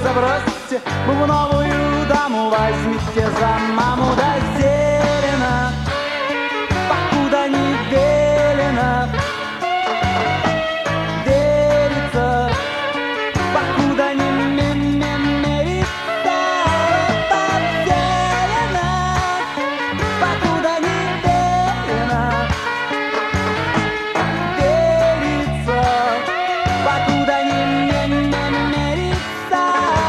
забросьте бубновую даму, возьмите за маму, да зелено, покуда не велено верится, покуда не мерится, зелено, покуда не велено верится, покуда не мерится.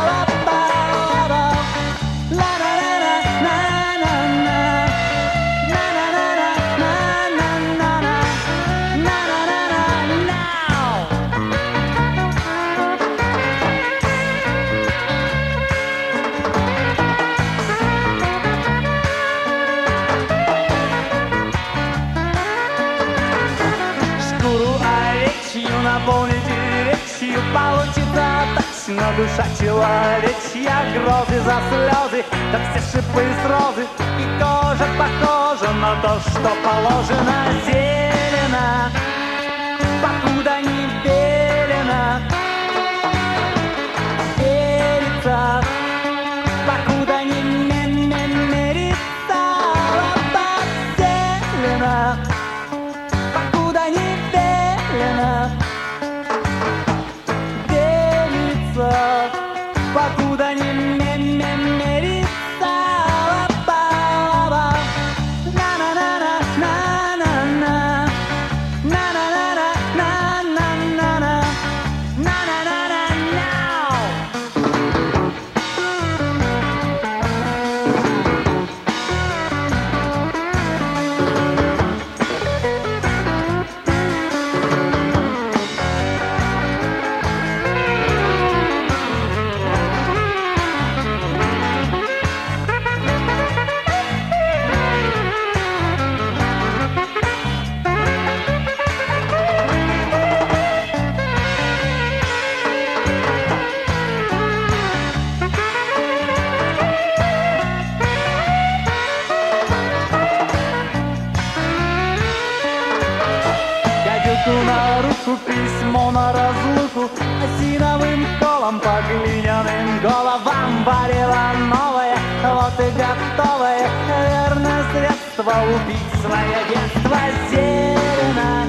Шкуру овечью наполните речью, получится точно душа человечья. Грозы за слезы, да все шипы с розы, и кожа похожа на то, что положено. Зелено, покуда не велено верится, покуда не мерится. Зелено, покуда не велено верится, покуда не мерится. На-на-на-на-на-на-на, на-на-на-на-на-на-на, на-на-на-на-на. Гадюку на руку, письмо на разлуку, осиновым колом по глиняным головам варила новое, вот и готовое верное средство убить свое детство. Зелено,